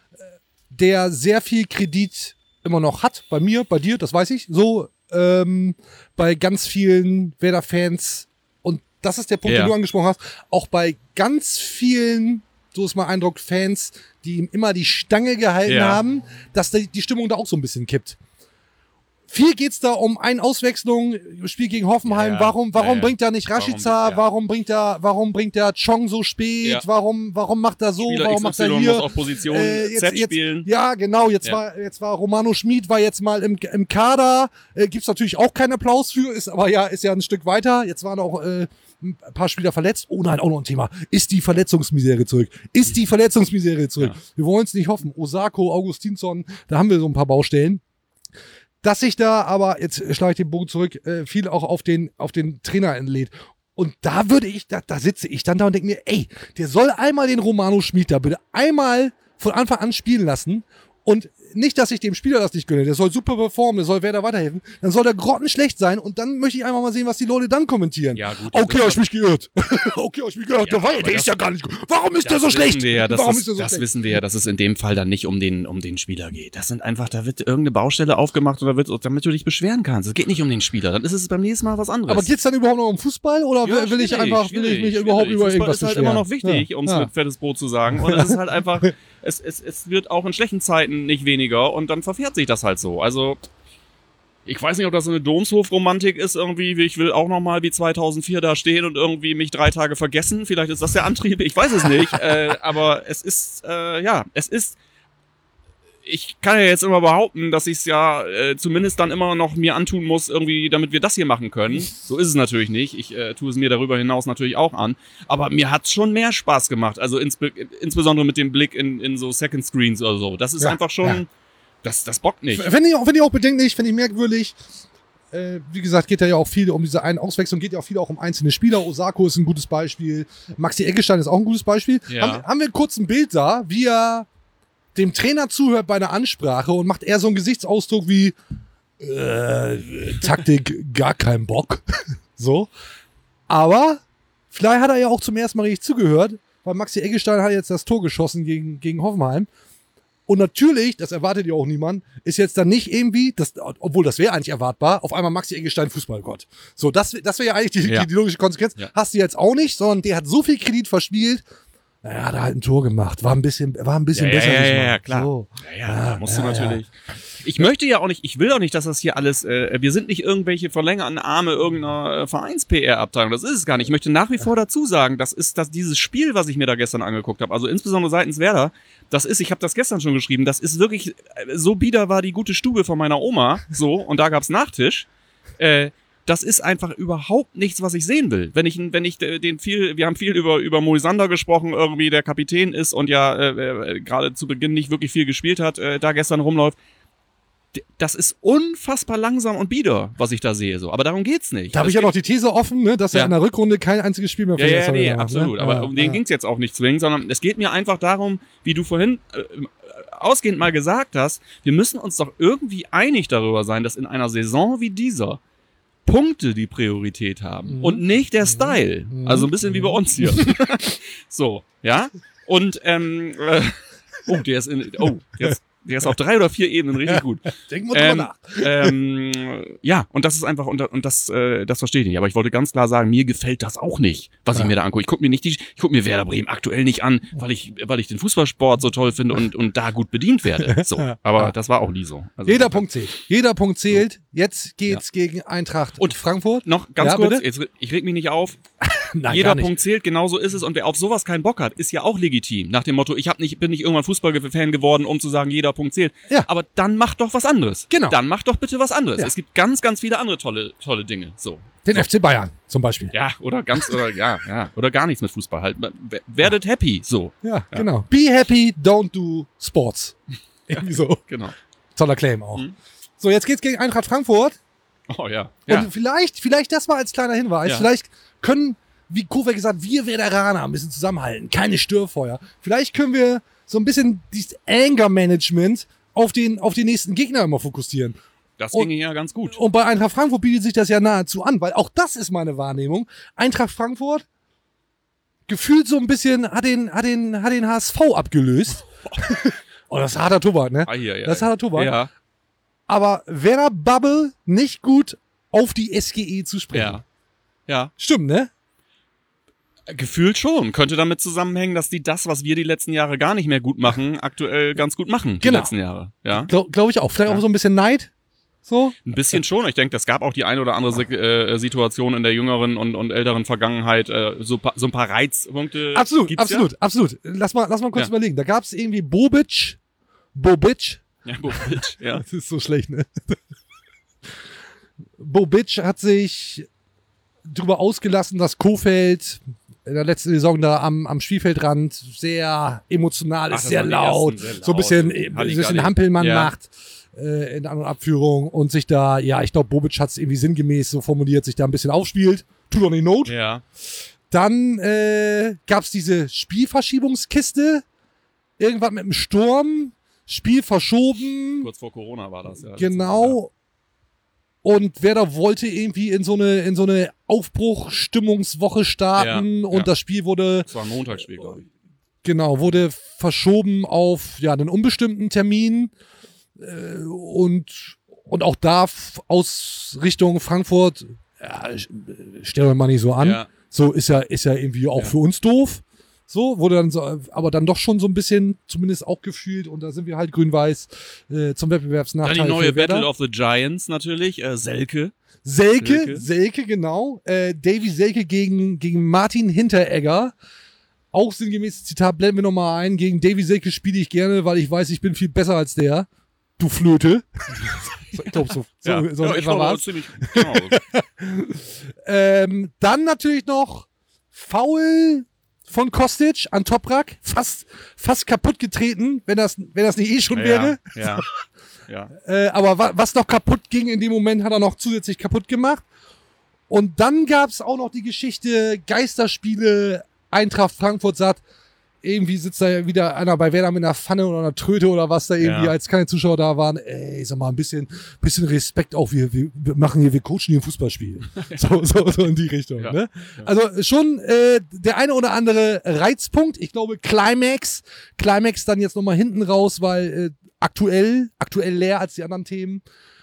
der sehr viel Kredit immer noch hat, bei mir, bei dir, das weiß ich, so, ähm, bei ganz vielen Werder-Fans, und das ist der Punkt, ja. den du angesprochen hast, auch bei ganz vielen so ist mein Eindruck, Fans, die ihm immer die Stange gehalten Ja. haben, dass die, die Stimmung da auch so ein bisschen kippt. Viel geht's da um eine Auswechslung, Spiel gegen Hoffenheim. Ja, ja. Warum, warum Ja, ja. bringt er nicht Rashica? Warum, Warum, ja. bringt er, warum bringt er Chong so spät? Ja. Warum, warum macht er so? Spieler warum X macht er Y hier? muss auf Position Äh, jetzt- Z jetzt- spielen. Ja, genau. Jetzt Ja. war, jetzt war Romano Schmid war jetzt mal im, im Kader. Äh, gibt's natürlich auch keinen Applaus für, ist aber ja, ist ja ein Stück weiter. Jetzt waren auch äh, ein paar Spieler verletzt. Oh nein, auch noch ein Thema. Ist die Verletzungsmisere zurück? Ist die Verletzungsmisere zurück? Ja. Wir wollen es nicht hoffen. Osako, Augustinsson, da haben wir so ein paar Baustellen. Dass sich da aber, jetzt schlage ich den Bogen zurück, äh, viel auch auf den, auf den Trainer entlädt. Und da würde ich, da, da sitze ich dann da und denke mir, ey, der soll einmal den Romano Schmid da bitte einmal von Anfang an spielen lassen. Und nicht, dass ich dem Spieler das nicht gönne. Der soll super performen, der soll Werder weiterhelfen. Dann soll der grottenschlecht sein und dann möchte ich einfach mal sehen, was die Leute dann kommentieren. Ja, gut, Okay, das hab ich mich geirrt. Okay, hab ich mich geirrt. Ja, der war, aber der das- ist ja gar nicht gut. Warum ist der Das so wissen schlecht? Wir ja, dass Warum es, ist der so das schlecht? wissen wir ja, dass es in dem Fall dann nicht um den, um den Spieler geht. Das sind einfach, da wird irgendeine Baustelle aufgemacht oder wird, damit du dich beschweren kannst. Es geht nicht um den Spieler. Dann ist es beim nächsten Mal was anderes. Aber geht's dann überhaupt noch um Fußball oder Ja, will ich schwierig, einfach, will ich mich schwierig, überhaupt schwierig. über Fußball irgendwas ist halt beschweren? immer noch wichtig, Ja. um es Ja. mit fettes Brot zu sagen. Und es ist halt einfach, es, es, es wird auch in schlechten Zeiten nicht weniger und dann verfährt sich das halt so. Also, ich weiß nicht, ob das so eine Domshof-Romantik ist irgendwie. Ich will auch nochmal wie zweitausendvier da stehen und irgendwie mich drei Tage vergessen. Vielleicht ist das der Antrieb, ich weiß es nicht. äh, aber es ist, äh, ja, es ist, ich kann ja jetzt immer behaupten, dass ich es ja äh, zumindest dann immer noch mir antun muss, irgendwie, damit wir das hier machen können. So ist es natürlich nicht. Ich äh, tue es mir darüber hinaus natürlich auch an. Aber mir hat's schon mehr Spaß gemacht. Also insbe insbesondere mit dem Blick in, in so Second Screens oder so. Das ist Ja, einfach schon, ja. das, das bockt nicht. Finde ich, auch- finde ich auch bedenklich, finde ich merkwürdig. Äh, wie gesagt, geht da ja auch viel um diese einen Auswechslung, geht ja auch viel auch um einzelne Spieler. Osako ist ein gutes Beispiel. Maxi Eggestein ist auch ein gutes Beispiel. Ja. Haben, haben wir kurz ein Bild da, wie er dem Trainer zuhört bei einer Ansprache und macht eher so einen Gesichtsausdruck wie äh, Taktik, gar kein Bock. So. Aber vielleicht hat er ja auch zum ersten Mal richtig zugehört, weil Maxi Eggestein hat jetzt das Tor geschossen gegen, gegen Hoffenheim. Und natürlich, das erwartet ja auch niemand, ist jetzt dann nicht irgendwie, das, obwohl das wäre eigentlich erwartbar, auf einmal Maxi Eggestein Fußballgott. So, das, das wäre ja eigentlich die, Ja. die, die logische Konsequenz. Ja. Hast du jetzt auch nicht, sondern der hat so viel Kredit verspielt. Naja, hat er halt ein Tor gemacht. War ein bisschen, war ein bisschen Ja, ja, besser. ja, diesmal. ja, ja, klar. So. Ja, ja, da musst ja, du natürlich. Ich möchte ja auch nicht, ich will auch nicht, dass das hier alles, äh, wir sind nicht irgendwelche verlängerten Arme irgendeiner äh, Vereins-P R-Abteilung. Das ist es gar nicht. Ich möchte nach wie vor dazu sagen, das ist das, dieses Spiel, was ich mir da gestern angeguckt habe, also insbesondere seitens Werder, das ist, ich habe das gestern schon geschrieben, das ist wirklich, äh, so bieder war die gute Stube von meiner Oma, so, und da gab's Nachtisch. Äh, das ist einfach überhaupt nichts, was ich sehen will. Wenn ich, wenn ich den viel, wir haben viel über, über Moisander gesprochen, irgendwie der Kapitän ist und ja äh, äh, gerade zu Beginn nicht wirklich viel gespielt hat, äh, da gestern rumläuft. D- Das ist unfassbar langsam und bieder, was ich da sehe, so. Aber darum geht's nicht. Da habe ich ja noch die These offen, ne, dass er Ja. in der Rückrunde kein einziges Spiel mehr Ja, ja, F C nee, gemacht hat, absolut. ne? Aber ja, um den ja. ging's jetzt auch nicht zwingend, sondern es geht mir einfach darum, wie du vorhin äh, ausgehend mal gesagt hast, wir müssen uns doch irgendwie einig darüber sein, dass in einer Saison wie dieser Punkte die Priorität haben Mhm. und nicht der Style. Mhm. Also ein bisschen wie bei uns hier. So, ja? Und, ähm, äh, oh, der ist in, oh, der ist, der ist auf drei oder vier Ebenen richtig gut. Denken wir drüber Ähm, nach. ähm, ja, und das ist einfach, und, und das, äh, das verstehe ich nicht. Aber ich wollte ganz klar sagen, mir gefällt das auch nicht, was ich mir da angucke. Ich gucke mir nicht die, ich gucke mir Werder Bremen aktuell nicht an, weil ich, weil ich den Fußballsport so toll finde und, und da gut bedient werde. So. Aber das war auch nie so. Also, Jeder Punkt zählt. Jeder Punkt zählt. Jetzt geht's gegen Eintracht Und Frankfurt. Noch ganz Ja, kurz, bitte? jetzt, ich reg mich nicht auf. Nein, Jeder gar nicht. Punkt zählt, genau so ist es. Und wer auf sowas keinen Bock hat, ist ja auch legitim. Nach dem Motto, ich hab nicht, bin nicht irgendwann Fußballfan geworden, um zu sagen, jeder Punkt zählt. Ja. Aber dann mach doch was anderes. Genau. Dann mach doch bitte was anderes. Ja. Es gibt ganz, ganz viele andere tolle, tolle Dinge. So. Den F C Bayern zum Beispiel. Ja, oder ganz, oder ja, ja, oder gar nichts mit Fußball halt. W- Werdet happy, so. Ja, genau. Be happy, don't do sports. Irgendwie so. Genau. Toller Claim auch. Mhm. So, jetzt geht's gegen Eintracht Frankfurt. Oh ja. Ja. Und vielleicht, vielleicht das mal als kleiner Hinweis, Ja. vielleicht können, wie Kovac gesagt, wir Veteraner ein bisschen zusammenhalten, keine Störfeuer. Vielleicht können wir so ein bisschen dieses Anger-Management auf den, auf den nächsten Gegner immer fokussieren. Das und- ging ja ganz gut. Und bei Eintracht Frankfurt bietet sich das ja nahezu an, weil auch das ist meine Wahrnehmung. Eintracht Frankfurt gefühlt so ein bisschen hat den, hat den, hat den H S V abgelöst. Oh, das ist harter Tobak, ne? Ah, hier, ja, das ist ja. harter Tobak. Ja, Aber Werder Bubble nicht gut auf die S G E zu sprechen. ja. Ja. Stimmt, ne? Gefühlt schon. Könnte damit zusammenhängen, dass die das, was wir die letzten Jahre gar nicht mehr gut machen, aktuell ganz gut machen, die Genau. letzten Jahre. Ja. Glaube glaub ich auch. Vielleicht Ja. auch so ein bisschen Neid. So. Ein bisschen schon. Ich denke, es gab auch die eine oder andere äh, Situation in der jüngeren und, und älteren Vergangenheit, äh, so, pa- so ein paar Reizpunkte. Absolut, gibt's absolut, absolut. Lass mal, lass mal kurz Ja. überlegen. Da gab es irgendwie Bobic. Bobic. Ja, ja, Bobic, ja. Das ist so schlecht, ne? Bobic hat sich drüber ausgelassen, dass Kohfeldt in der letzten Saison da am, am Spielfeldrand sehr emotional ist, Ach, das sehr waren die laut, ersten, sehr so ein bisschen, laut. äh, ein Halligalli. bisschen Hampelmann Ja. macht äh, in An- und Abführung und sich da, ja, ich glaube, Bobic hat es irgendwie sinngemäß so formuliert, sich da ein bisschen aufspielt. Tut doch nicht Not. Ja. Dann äh, gab es diese Spielverschiebungskiste, irgendwann mit dem Sturm, Spiel verschoben. Kurz vor Corona war das, ja. Genau. Und Werder wollte irgendwie in so eine, in so eine Aufbruchstimmungswoche starten Ja, und ja. das Spiel wurde, Das war ein Montagsspiel, glaube ich. genau, wurde verschoben auf, ja, einen unbestimmten Termin, äh, und, und auch da f- aus Richtung Frankfurt, ja, stell euch mal nicht so an. Ja. So ist ja, ist ja irgendwie auch Ja. für uns doof. So, wurde dann so, aber dann doch schon so ein bisschen, zumindest auch gefühlt, und da sind wir halt grün-weiß, äh, zum Dann Wettbewerbsnachteil. die neue für Werder. Battle of the Giants natürlich, äh, Selke. Selke, Selke. Selke, genau. Äh, Davy Selke gegen, gegen Martin Hinteregger. Auch sinngemäßes Zitat, blenden wir nochmal ein. Gegen Davy Selke spiele ich gerne, weil ich weiß, ich bin viel besser als der. Du Flöte. ich glaube, so, so, Ja, so ja, in ich etwa glaube, war's. ziemlich, genau. Ähm, dann natürlich noch Foul von Kostic an Toprak. Fast, fast kaputt getreten, wenn das, wenn das nicht eh schon wäre. Ja, ja. Äh, aber wa was noch kaputt ging in dem Moment, hat er noch zusätzlich kaputt gemacht. Und dann gab es auch noch die Geschichte Geisterspiele, Eintracht Frankfurt sagt, irgendwie sitzt da ja wieder einer bei Werder mit einer Pfanne oder einer Tröte oder was da irgendwie, Ja. als keine Zuschauer da waren. Ey, ich sag mal, ein bisschen, bisschen Respekt auch. Wir, wir wir machen hier, wir coachen hier ein Fußballspiel. so, so, so in die Richtung. Ja. Ne? Also schon äh, der eine oder andere Reizpunkt. Ich glaube, Climax. Climax dann jetzt nochmal hinten raus, weil äh, aktuell, aktuell leer als die anderen Themen.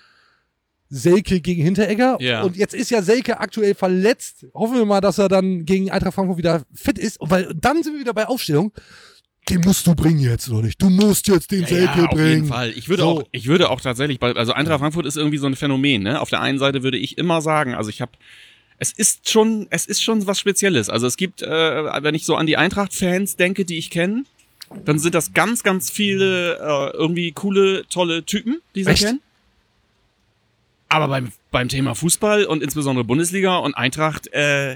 Selke gegen Hinteregger. Ja. Und jetzt ist ja Selke aktuell verletzt. Hoffen wir mal, dass er dann gegen Eintracht Frankfurt wieder fit ist. Weil dann sind wir wieder bei Aufstellung. Den musst du bringen jetzt, oder nicht? Du musst jetzt den Ja, Selke ja, auf bringen. jeden Fall. Ich würde So. auch, ich würde auch tatsächlich, bei, also Eintracht Frankfurt ist irgendwie so ein Phänomen, ne? Auf der einen Seite würde ich immer sagen, also ich habe, es ist schon, es ist schon was Spezielles. Also es gibt, äh, wenn ich so an die Eintracht-Fans denke, die ich kenne, dann sind das ganz, ganz viele äh, irgendwie coole, tolle Typen, die sie Echt? kennen. Aber beim, beim Thema Fußball und insbesondere Bundesliga und Eintracht, äh,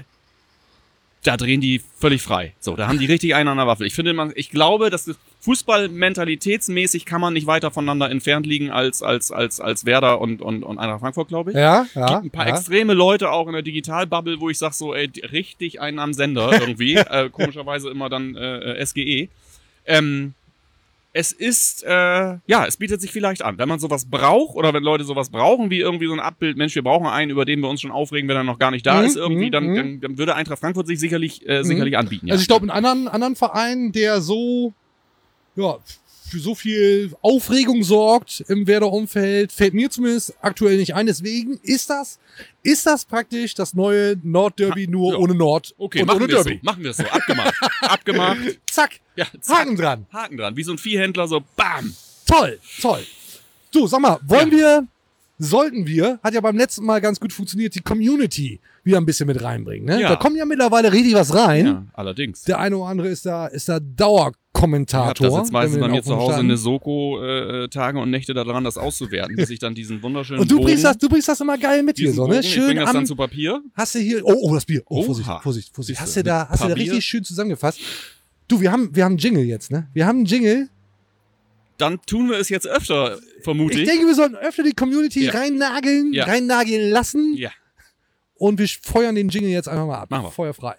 da drehen die völlig frei. So, da haben die richtig einen an der Waffel. Ich finde, man, ich glaube, dass das Fußball-mentalitätsmäßig kann man nicht weiter voneinander entfernt liegen als, als, als, als Werder und, und, und Eintracht Frankfurt, glaube ich. Ja, ja. Gibt ein paar ja. extreme Leute auch in der Digitalbubble, wo ich sag so, ey, richtig einen am Sender irgendwie. äh, komischerweise immer dann äh, S G E. Ähm, es ist, äh, ja, es bietet sich vielleicht an. Wenn man sowas braucht oder wenn Leute sowas brauchen, wie irgendwie so ein Abbild, Mensch, wir brauchen einen, über den wir uns schon aufregen, wenn er noch gar nicht da Mhm, ist irgendwie, mhm, dann, mhm. dann, dann würde Eintracht Frankfurt sich sicherlich, äh, sicherlich anbieten. Ja. Also ich glaube, in anderen, anderen Vereinen, der so, ja, für so viel Aufregung sorgt im Werder-Umfeld, fällt mir zumindest aktuell nicht ein. Deswegen ist das, ist das praktisch das neue Nordderby nur ja. ohne Nord Okay, und machen ohne wir es so. Derby. Machen wir es so. Abgemacht. Abgemacht. Zack, Ja, zack. Haken dran. Haken dran. Wie so ein Viehhändler, so bam. Toll, toll. Du, sag mal, wollen wir, sollten wir, hat ja beim letzten Mal ganz gut funktioniert, die Community wieder ein bisschen mit reinbringen. Ne? Ja. Da kommt ja mittlerweile richtig was rein. Ja, allerdings. Der eine oder andere ist da, ist da Ich habe Dauerkommentator. das jetzt meistens wenn wir bei den mir zu Aufruf Hause in starten. der Soko äh, Tage und Nächte daran, das auszuwerten, bis ich dann diesen wunderschönen Und du Bogen, bringst das, du bringst das immer geil mit hier, diesen so, ne? Bogen, ich Schön bring das dann am, zu Papier. hast du hier, oh, oh, das Bier. Oh, Oha. Vorsicht, Vorsicht, Vorsicht. Siehst Hast du, du da, mit hast du da Papier? richtig schön zusammengefasst. Du, wir haben, wir haben einen Jingle jetzt, ne? Wir haben einen Jingle. Dann tun wir es jetzt öfter, vermute Ich ich. denke, wir sollten öfter die Community Ja. reinnageln, Ja. reinnageln lassen. Ja. Und wir feuern den Jingle jetzt einfach mal ab. Machen wir. Feuerfrei.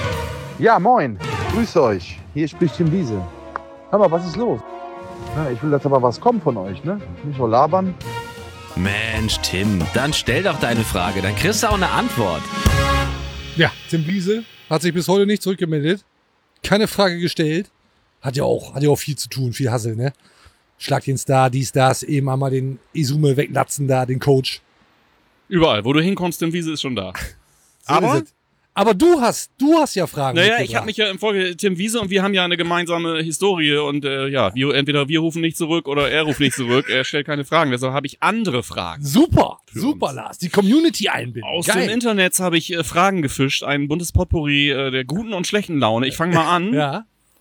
Ja, moin. Grüß euch. Hier spricht Tim Wiese. Hör mal, was ist los? Ja, ich will, dass aber was kommt von euch, ne? Nicht nur labern. Mensch, Tim, dann stell doch deine Frage, dann kriegst du auch eine Antwort. Ja, Tim Wiese hat sich bis heute nicht zurückgemeldet. Keine Frage gestellt. Hat ja auch, hat ja auch viel zu tun, viel Hassel, ne? Schlag den Star, dies, das, eben einmal den Izume weglatzen da, den Coach. Überall, wo du hinkommst, Tim Wiese ist schon da. So Aber ist es. Aber du hast, du hast ja Fragen. Naja, mitgebracht. ich habe mich ja im Folge Tim Wiese und wir haben ja eine gemeinsame Historie und äh, ja, wir, entweder wir rufen nicht zurück oder er ruft nicht zurück. Er stellt keine Fragen, deshalb habe ich andere Fragen. Super, super, Lars. Die Community einbinden. Aus Geil. dem Internet habe ich äh, Fragen gefischt, ein buntes Potpourri äh, der guten und schlechten Laune. Ich fange mal an. Ja.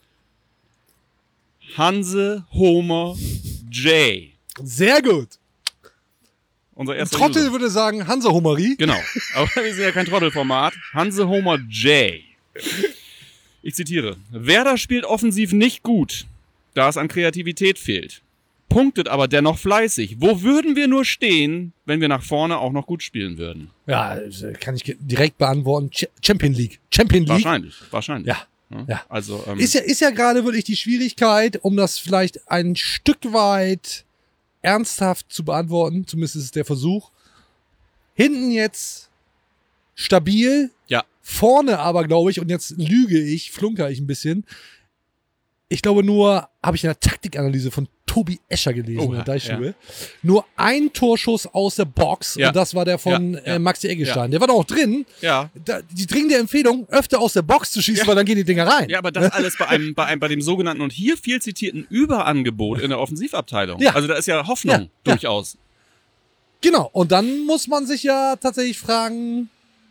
Hanse Homer J. Sehr gut. Unser Ein erster Trottel User. würde sagen Hansa Homerie. Genau. Aber wir sind ja kein Trottelformat. Hanse Homer J. Ich zitiere. Werder spielt offensiv nicht gut, da es an Kreativität fehlt. Punktet aber dennoch fleißig. Wo würden wir nur stehen, wenn wir nach vorne auch noch gut spielen würden? Ja, kann ich ge- direkt beantworten. Ch- Champion League. Champion League. Wahrscheinlich. Wahrscheinlich. Ja. Ja. Also, ähm, Ist ja, ist ja gerade wirklich die Schwierigkeit, um das vielleicht ein Stück weit ernsthaft zu beantworten, zumindest ist es der Versuch. Hinten jetzt stabil, ja. vorne aber, glaube ich, und jetzt lüge ich, flunker ich ein bisschen. Ich glaube nur, habe ich in der Taktikanalyse von Tobi Escher gelesen, Oh, in der ja, Deichstube. Nur ein Torschuss aus der Box Ja. und das war der von Ja, ja. Äh, Maxi Eggestein. Ja. Der war doch auch drin. Ja. Da, die dringende Empfehlung, öfter aus der Box zu schießen, Ja. weil dann gehen die Dinger rein. Ja, aber das alles bei einem, bei einem, bei dem sogenannten und hier viel zitierten Überangebot in der Offensivabteilung. Ja. Also da ist ja Hoffnung Ja, ja. durchaus. Genau, und dann muss man sich ja tatsächlich fragen,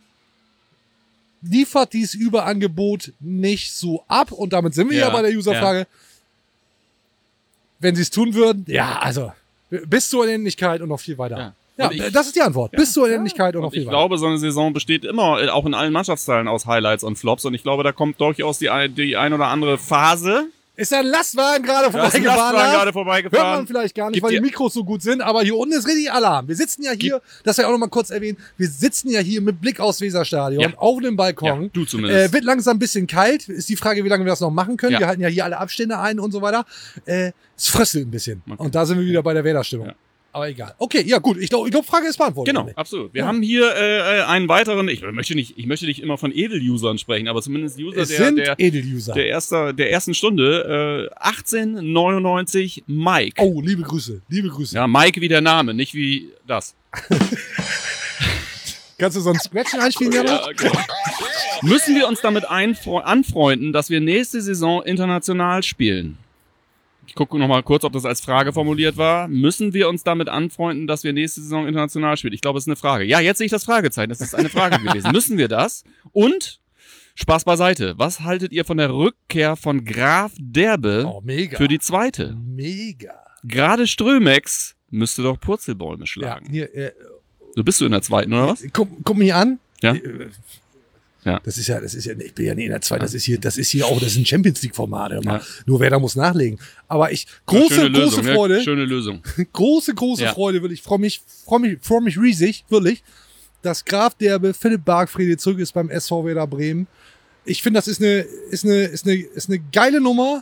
liefert dieses Überangebot nicht so ab? Und damit sind wir ja, Ja, bei der Userfrage. Wenn sie es tun würden, ja, also bis zur Unendlichkeit und noch viel weiter. Ja. Ja, Und ich- das ist die Antwort. Bis zur Unendlichkeit und noch Und viel ich weiter. glaube, so eine Saison besteht immer, äh, auch in allen Mannschaftsteilen, aus Highlights und Flops. Und ich glaube, da kommt durchaus die, ein- die ein oder andere Phase. Ist ein Lastwagen gerade Da ist ein vorbeigefahren? Lastwagen Lars? gerade vorbeigefahren. Hört man vielleicht gar nicht, Gibt weil die dir- Mikros so gut sind, aber hier unten ist richtig Alarm. Wir sitzen ja hier, das wir auch noch mal kurz erwähnen, wir sitzen ja hier mit Blick aufs Weserstadion, Ja. auf dem Balkon. Ja, du zumindest. Äh, wird langsam ein bisschen kalt. Ist die Frage, wie lange wir das noch machen können. Ja. Wir halten ja hier alle Abstände ein und so weiter. Äh, es fröstelt ein bisschen. Okay. Und da sind wir wieder bei der Wählerstimmung. Ja. Aber egal. Okay, ja gut. Ich glaube, ich glaub, Frage ist beantwortet. Genau, absolut. Wir haben hier äh, einen weiteren, ich möchte nicht, ich möchte nicht immer von Edel-Usern sprechen, aber zumindest User Es der, sind der, Edel-User. der, erster, der ersten Stunde, äh, achtzehn neunundneunzig Mike. Oh, liebe Grüße. Liebe Grüße. Ja, Mike wie der Name, nicht wie das. Kannst du so ein Scratchen einspielen, Jana? Ja, genau. Müssen wir uns damit einfre- anfreunden, dass wir nächste Saison international spielen? Ich gucke noch mal kurz, ob das als Frage formuliert war. Müssen wir uns damit anfreunden, dass wir nächste Saison international spielen? Ich glaube, es ist eine Frage. Ja, jetzt sehe ich das Fragezeichen. Das ist eine Frage gewesen. Müssen wir das? Und, Spaß beiseite, was haltet ihr von der Rückkehr von Graf Derbe Oh, mega. für die zweite? Mega. Gerade Strömex müsste doch Purzelbäume Ja, schlagen. hier, äh, So bist du in der zweiten, oder was? guck, guck mich an. Ja. Äh, Ja. Das ist ja, das ist ja, ich bin ja nie in der zweiten, das ist hier, das ist hier auch, das ist ein Champions League Format, hör mal. Ja. Nur wer da muss nachlegen. Aber ich, große, Schöne große Lösung, Freude, ne? Schöne Lösung. große, große Ja. Freude, wirklich. Ich freue mich, freue mich, freue mich riesig, wirklich, dass Graf Derbe, Philipp Bargfrede zurück ist beim S V Werder Bremen. Ich finde, das ist eine, ist eine, ist eine, ist eine geile Nummer,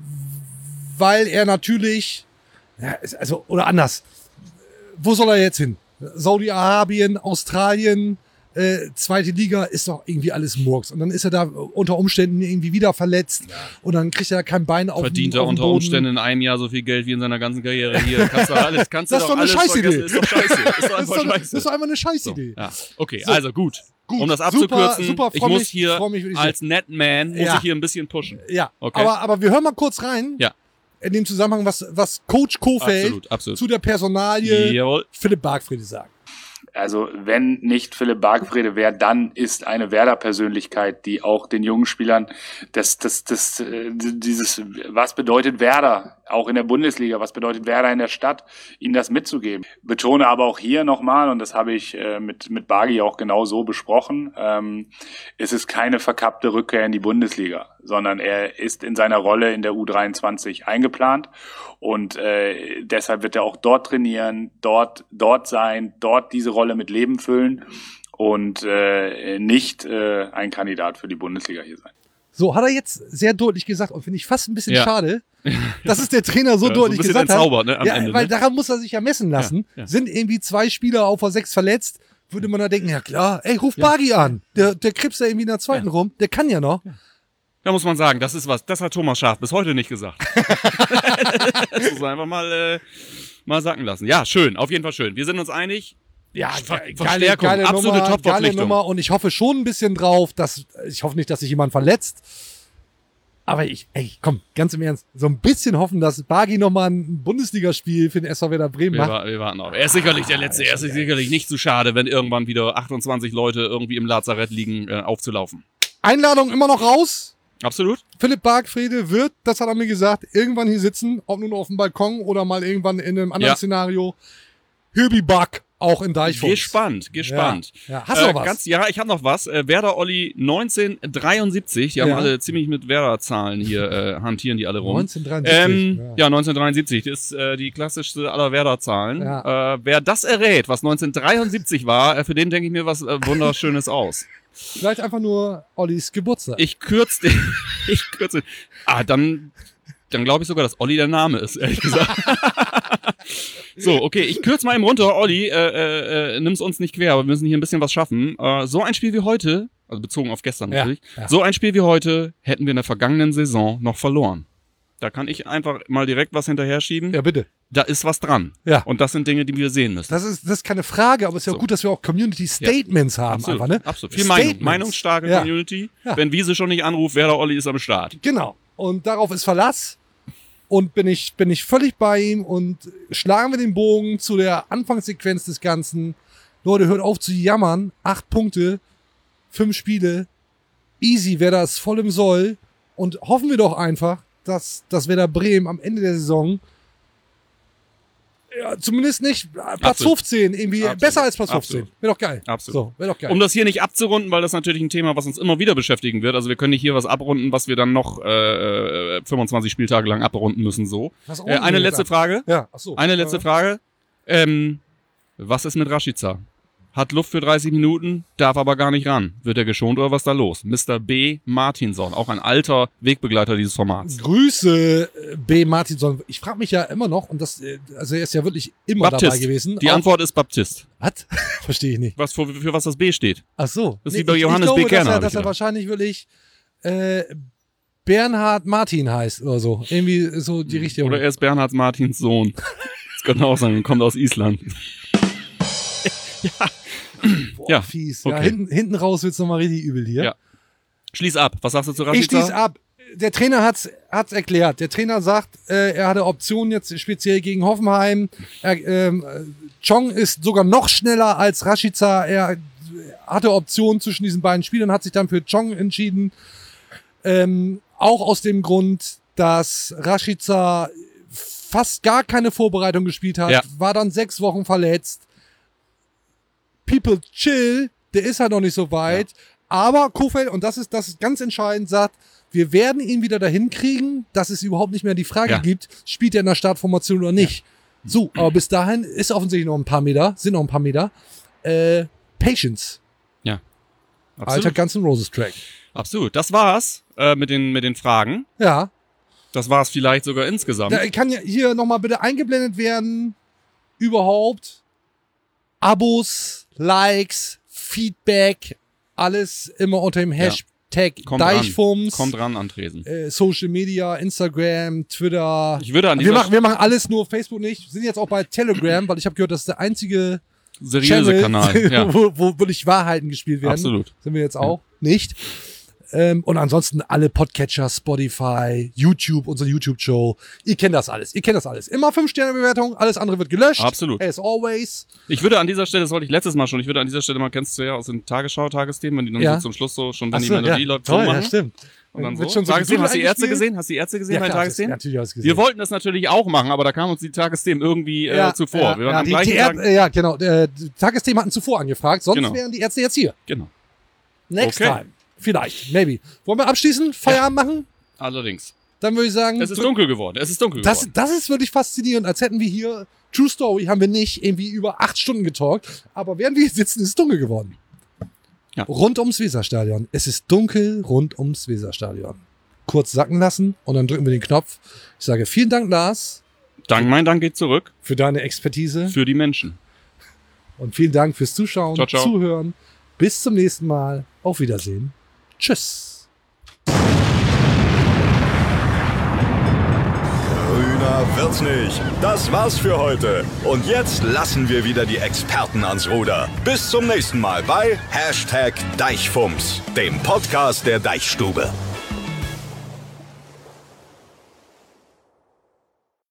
weil er natürlich, ja, ist- also, oder anders. Wo soll er jetzt hin? Saudi-Arabien, Australien, äh, zweite Liga ist doch irgendwie alles Murks. Und dann ist er da unter Umständen irgendwie wieder verletzt und dann kriegt er kein Bein auf Verdient den, er auf den unter Boden. Umständen in einem Jahr so viel Geld wie in seiner ganzen Karriere hier. Kannst du alles, kannst Das du ist doch doch eine alles Scheißidee. vergessen. Ist doch scheiße. Ist doch Das ist, einfach doch, das scheiße. ist doch einfach eine So, Scheißidee. ja. Okay, So. also gut. Gut, Um das super, abzukürzen, super, ich freu muss mich, hier freu mich wirklich als Netman, muss Ja. ich hier ein bisschen pushen. Ja, Okay. aber, aber wir hören mal kurz rein. Ja. In dem Zusammenhang, was, was Coach Kofeld Absolut, absolut. zu der Personalie Jawohl. Philipp Bargfrede sagt. Also wenn nicht Philipp Bargfrede wäre, dann ist eine Werder-Persönlichkeit, die auch den jungen Spielern das, das, das, äh, dieses, was bedeutet Werder, auch in der Bundesliga, was bedeutet Werder in der Stadt, ihnen das mitzugeben. Betone aber auch hier nochmal, und das habe ich äh, mit, mit Bargi auch genau so besprochen, ähm, es ist keine verkappte Rückkehr in die Bundesliga, sondern er ist in seiner Rolle in der U dreiundzwanzig eingeplant und äh, deshalb wird er auch dort trainieren, dort, dort sein, dort diese Rolle mit Leben füllen und äh, nicht äh, ein Kandidat für die Bundesliga hier sein. So, hat er jetzt sehr deutlich gesagt und finde ich fast ein bisschen Ja. schade, dass es der Trainer so Ja, so ein deutlich bisschen gesagt entzaubert, ne, hat. am Ja, Ende, weil ne? daran muss er sich ja messen lassen. Ja, ja. Sind irgendwie zwei Spieler auf der sechs verletzt, würde man da denken, ja klar, ey, ruf Bargi an. Der, der krebst ja irgendwie in der zweiten Ja. rum. Der kann ja noch. Da muss man sagen, das ist was, das hat Thomas Schaaf bis heute nicht gesagt. Das muss man einfach mal, äh, mal sacken lassen. Ja, schön, auf jeden Fall schön. Wir sind uns einig, Ja, Ver ge- geile, Verstärkung, geile absolute Nummer, geile Top-Verpflichtung. Nummer und ich hoffe schon ein bisschen drauf, dass ich hoffe nicht, dass sich jemand verletzt. Aber ich, ey, komm, ganz im Ernst, so ein bisschen hoffen, dass Bargi nochmal ein Bundesligaspiel für den S V Werder Bremen Wir, macht. wa wir warten auf. Er ist sicherlich der Letzte. Er ist sicherlich nicht zu schade, wenn irgendwann wieder achtundzwanzig Leute irgendwie im Lazarett liegen, äh, aufzulaufen. Einladung immer noch raus. Absolut. Philipp Bargfrede wird, das hat er mir gesagt, irgendwann hier sitzen, ob nun auf dem Balkon oder mal irgendwann in einem anderen Ja. Szenario. Hübi Bug, auch in Deichfuchs. Gespannt, gespannt. Ja, ja. Hast du noch was? Ganz, ja, ich habe noch was. Äh, Werder Olli neunzehnhundertdreiundsiebzig. Die haben Ja. alle ziemlich mit Werder-Zahlen hier, äh, hantieren die alle rum. neunzehnhundertdreiundsiebzig, Ähm, ja. ja. neunzehnhundertdreiundsiebzig. Das ist äh, die klassischste aller Werder-Zahlen. Ja. Äh, wer das errät, was neunzehnhundertdreiundsiebzig war, äh, für den denke ich mir was äh, Wunderschönes aus. Vielleicht einfach nur Ollis Geburtstag. Ich kürze den. ich kürze. Ah, dann, dann glaube ich sogar, dass Olli der Name ist, ehrlich gesagt. So, okay, ich kürze mal eben runter. Olli, äh, äh, äh, nimm's uns nicht quer, aber wir müssen hier ein bisschen was schaffen. Äh, so ein Spiel wie heute, also bezogen auf gestern Ja, natürlich, ja. so ein Spiel wie heute hätten wir in der vergangenen Saison noch verloren. Da kann ich einfach mal direkt was hinterher schieben. Ja, bitte. Da ist was dran. Ja. Und das sind Dinge, die wir sehen müssen. Das ist, das ist keine Frage, aber es ist ja auch So. gut, dass wir auch Community Statements haben. Absolut, Einfach, ne? absolut. Viel Meinung, Statements. meinungsstarke Ja. Community. Ja. Wenn Wiese schon nicht anruft, Werder Olli ist am Start. Genau. Und darauf ist Verlass. Und bin ich, bin ich völlig bei ihm und schlagen wir den Bogen zu der Anfangssequenz des Ganzen. Leute, hört auf zu jammern. Acht Punkte, fünf Spiele. Easy, wer das voll im Soll. Und hoffen wir doch einfach, dass, dass Werder Bremen am Ende der Saison ja, zumindest nicht Platz Absolut. fünfzehn, irgendwie Absolut. besser als Platz fünfzehn. Absolut. Wäre doch geil. Absolut. So, wäre doch geil. Um das hier nicht abzurunden, weil das natürlich ein Thema, was uns immer wieder beschäftigen wird. Also wir können nicht hier was abrunden, was wir dann noch äh, fünfundzwanzig Spieltage lang abrunden müssen. So. Was Äh, runden eine wir letzte jetzt ab? Frage. Ja, ach so. Eine letzte Ja. Frage. Ähm, was ist mit Rashica? Hat Luft für dreißig Minuten, darf aber gar nicht ran. Wird er geschont oder was ist da los? Mister B. Martinson, auch ein alter Wegbegleiter dieses Formats. Grüße äh, B. Martinson. Ich frage mich ja immer noch, und das, äh, also er ist ja wirklich immer dabei gewesen. Die Auch- Antwort ist Baptist. Was? Verstehe ich nicht. Was für, für was das B steht. Ach so. Das ist wie bei ich, Johannes ich B. glaube, Kerner, Dass er, hab ich dass er gedacht. wahrscheinlich wirklich äh, Bernhard Martin heißt oder so. Irgendwie so die Richtung. Oder er ist Bernhard Martins Sohn. Das kann auch sein, kommt aus Island. Boah, ja, fies. Ja, okay. hinten, hinten raus wird's nochmal richtig übel hier. Ja. Schließ ab. Was sagst du zu Ich Rashica? schließe ab. Der Trainer hat's, hat's erklärt. Der Trainer sagt, äh, er hatte Optionen jetzt speziell gegen Hoffenheim. Er, ähm, äh, Chong ist sogar noch schneller als Rashica. Er hatte Optionen zwischen diesen beiden Spielern, hat sich dann für Chong entschieden. Ähm, auch aus dem Grund, dass Rashica fast gar keine Vorbereitung gespielt hat, Ja. war dann sechs Wochen verletzt. People chill, der ist halt noch nicht so weit. Aber Kofeld, und das ist, das ist ganz entscheidend, sagt, wir werden ihn wieder dahin kriegen, dass es überhaupt nicht mehr die Frage Ja. gibt, spielt er in der Startformation oder nicht. So, aber bis dahin ist offensichtlich noch ein paar Meter, sind noch ein paar Meter. Äh, Patience. Ja. Alter Absolut. Guns N' Roses Track. Absolut. Das war's äh, mit, den, mit den Fragen. Ja. Das war's vielleicht sogar insgesamt. Da kann ja hier nochmal bitte eingeblendet werden. Überhaupt. Abos, Likes, Feedback, alles immer unter dem Hashtag Kommt Deichfums. ran. Kommt ran an Tresen. Äh, Social Media, Instagram, Twitter. Ich würde an wir, dieser machen, wir machen alles nur Facebook nicht. Wir sind jetzt auch bei Telegram, weil ich habe gehört, das ist der einzige seriöse Channel, Kanal. Ja. wo, wo wirklich Wahrheiten gespielt werden. Absolut. Sind wir jetzt auch nicht. Ähm, und ansonsten alle Podcatcher, Spotify, YouTube, unsere YouTube-Show. Ihr kennt das alles. Ihr kennt das alles. Immer fünf Sterne Bewertung, alles andere wird gelöscht. Absolut. As always. Ich würde an dieser Stelle, das wollte ich letztes Mal schon, ich würde an dieser Stelle mal, kennst du ja aus den Tagesschau-Tagesthemen, wenn die dann Ja. so zum Schluss so, schon wenn Ach die so, Melodie ja. läuft, so Toll, machen. ja, stimmt. Und dann Wird so. schon so Tagesthemen, hast du die Ärzte eingespielt? gesehen? Hast du die Ärzte gesehen Ja, bei den klar, Tagesthemen? natürlich alles gesehen. Wir wollten das natürlich auch machen, aber da kamen uns die Tagesthemen irgendwie äh, zuvor. Ja, Wir waren ja, am die, gleichen die Tag. Erd, ja, genau. Äh, die Tagesthemen hatten zuvor angefragt, sonst Genau. wären die Ärzte jetzt hier. Genau. Next Okay. time. Vielleicht, maybe. Wollen wir abschließen? Feierabend machen? Allerdings. Dann würde ich sagen, Es ist drück- dunkel geworden. Es ist dunkel das, geworden. das ist wirklich faszinierend, als hätten wir hier, True Story, haben wir nicht irgendwie über acht Stunden getalkt, aber während wir hier sitzen, ist es dunkel geworden. Ja. Rund ums Weserstadion. Es ist dunkel rund ums Weserstadion. Kurz sacken lassen und dann drücken wir den Knopf. Ich sage vielen Dank, Lars, Dank, mein Dank geht zurück für deine Expertise für die Menschen. und vielen Dank fürs Zuschauen, Ciao, ciao. Zuhören. Bis zum nächsten Mal. Auf Wiedersehen. Tschüss. Grüner Mehr wird's nicht. Das war's für heute. Und jetzt lassen wir wieder die Experten ans Ruder. Bis zum nächsten Mal bei Hashtag Deichfumms, dem Podcast der Deichstube.